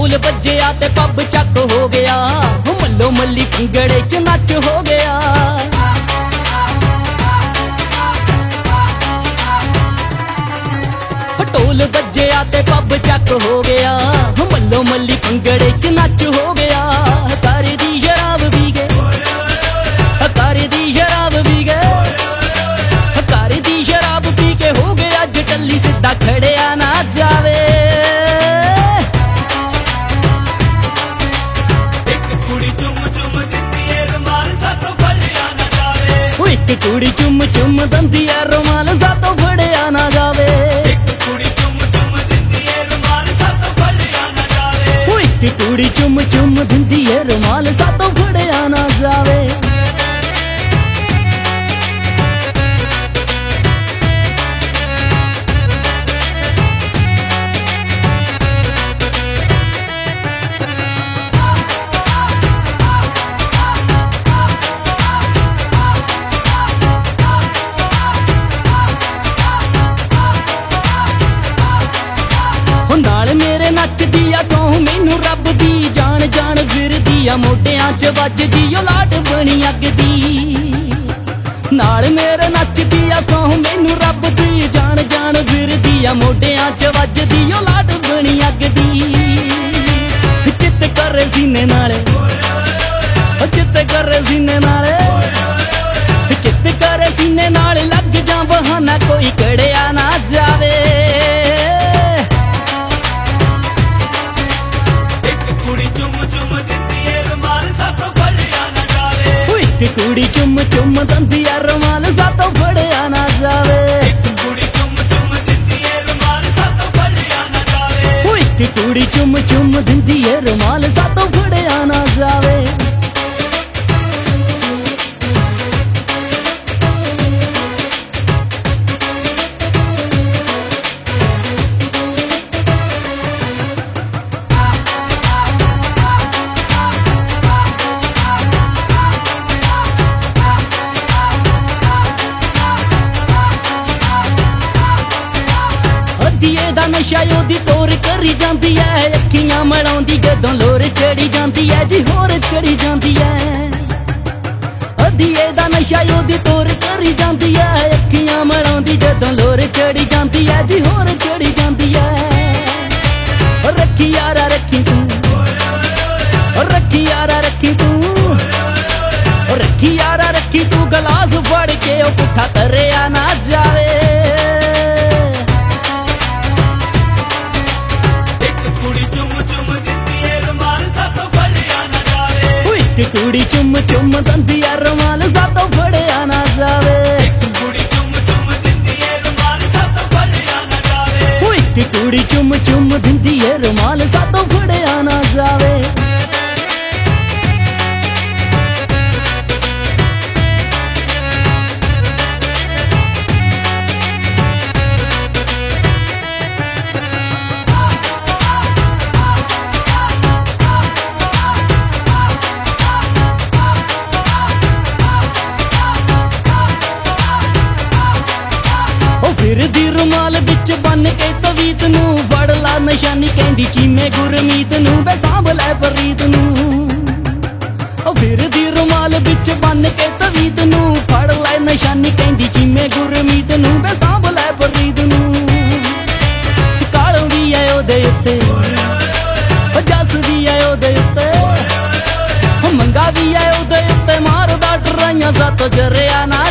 ढोल बज्जिया ते पब चक हो गया, मल्लो मल्ली भंगड़े च नच हो गया। ढोल बज्जिया ते पब चक हो गया, मल्लो मल्ली भंगड़े च नच हो गया। कर दी शराब पी गए, कर दी शराब पी गए, कर दी शराब पी के हो गया अज टल्ली सीधा खड़िया ना जावे। एक कुड़ी चुम चुम दिंदी है रुमाल सातों फड़िया ना जावे। एक कुड़ी चुम चुम दिंदी है रुमाल सातों फड़िया ना जावे। एक कुड़ी चुम चुम दिंदी है रुमाल सातों फड़िया ना जावे। एक कुड़ी चुम चुम दिंदी है रुमाल सातों फड़िया ना जावे। नाल मेरे नचदी आ तू मैनू रब दी, जान जान फिरदी आ मोढियां च वजदी ओ लाट बनी अग दी। नाल मेरे नचदी आ तू मैनू रब दी, जान जान फिरदी आ मोढियां च वजदी ओ लाट बनी अग दी। चित करे सीने नाले, चित करे सीने नाले, चित करे सीने नाल लग जा बहाना कोई कड़िया ना जावे। एक कुड़ी चुम चुम दिंदी है रुमाल सातों फड़िया ना जावे। एक कुड़ी चुम चुम दिंदी है रुमाल सातों फड़िया ना जावे। एक कुड़ी चुम चुम दिंदी है रुमाल सातों फड़िया ना जावे। दा नशा ओदी तोर करी जांदी है, अखियां मलाउंदी जदों लोर चढ़ी जांदी है जी होर चढ़ी जांदी है। अधीए दा नशा ओदी तोर करी जांदी है, अखियां मलाउंदी जदों लोर चढ़ी जांदी है जी होर चढ़ी जांदी है। रखी यारा रखी तू, रखी यारा रखी तू, रखी यारा रखी तू, गलास फड़ के ओ पुठा तरिया ना जावे। एक कुड़ी चुम चुम दिंदी है रुमाल सातों फड़िया ना जावे। एक कुड़ी चुम चुम दिंदी है रुमाल सातों फड़िया ना जावे। एक कुड़ी चुम चुम दिंदी है रुमाल सातों फड़िया ना जावे। फिरदी रुमाल बिच बन के तवीत नू, फड़ ला निशानी कहंदी चीमे गुरमीत नू, वे सांभ लै फरीद नू। फिरदी रुमाल बिच बन के तवीत नू, फड़ लै निशानी कहंदी चीमे गुरमीत नू, वे सांभ लै फरीद नू। कालों भी है ओदे उत्ते, जस भी है ओदे उत्ते, मंगा भी है ओदे उत्ते, मारदा टराइयां सातों जरिया ना